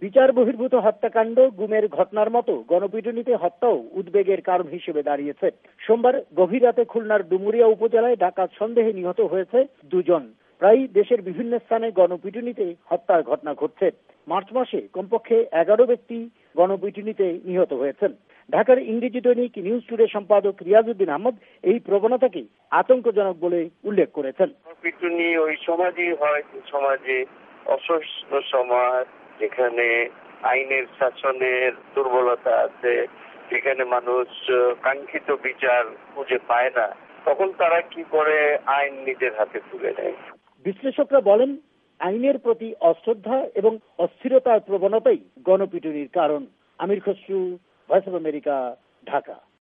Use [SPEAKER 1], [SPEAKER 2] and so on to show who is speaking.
[SPEAKER 1] বিচার বহির্ভূত হত্যাকাণ্ড, গুমের ঘটনার মতো গণপিটুনিতে হত্যাও উদ্বেগের কারণ হিসেবে দাঁড়িয়েছে। সোমবার গভীর রাতে খুলনার ডুমুরিয়া উপজেলায় ডাকাত সন্দেহে নিহত হয়েছে দুজন। প্রায় দেশের বিভিন্ন স্থানে গণপিটুনিতে হত্যার ঘটনা ঘটছে। মার্চ মাসে কমপক্ষে ১১ ব্যক্তি গণপিটুনিতে নিহত হয়েছেন। ঢাকার ইংরেজি দৈনিক নিউজ টুডে সম্পাদক রিয়াজউদ্দিন আহমদ এই প্রবণতাকে আতঙ্কজনক বলে উল্লেখ করেছেন।
[SPEAKER 2] পিটুনি ওই সমাজই হয়, সমাজে অসুস্থ সমাজ, যেখানে আইনের শাসনের দুর্বলতা আছে, যেখানে মানুষ কাঙ্ক্ষিত বিচার খুঁজে পায় না, তখন তারা কি করে আইন নিজের হাতে তুলে নেয়।
[SPEAKER 1] বিশ্লেষকরা বলেন, আইনের প্রতি অশ্রদ্ধা এবং অস্থিরতার প্রবণতাই গণপিটুনির কারণ। Amir Khasru, Voice of America, Dhaka.